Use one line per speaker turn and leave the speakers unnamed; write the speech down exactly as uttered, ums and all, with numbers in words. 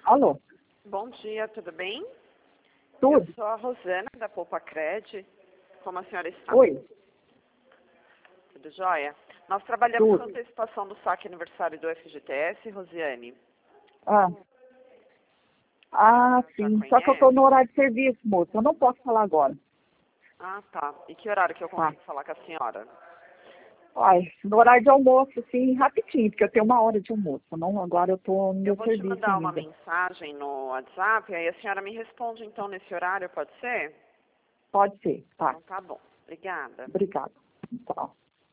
Alô?
Bom dia, tudo bem?
Tudo?
Eu sou a Rosana, da Poupa Cred. Como a senhora está?
Oi?
Tudo jóia? Nós trabalhamos
Tudo.
com antecipação do saque aniversário do F G T S, Rosiane.
Ah, ah
Já
sim. Só que eu
conhece?
tô no horário de serviço, moço. Eu não posso falar agora.
Ah, tá. E que horário que eu
Tá.
consigo falar com a senhora?
Ai, no horário de almoço, assim, rapidinho, porque eu tenho uma hora de almoço. Não, agora eu tô no
Eu
meu
vou te
serviço
mandar uma
ainda.
mensagem no WhatsApp, aí a senhora me responde então nesse horário, pode ser?
Pode ser, tá.
Então tá bom. Obrigada.
Obrigada. Tá.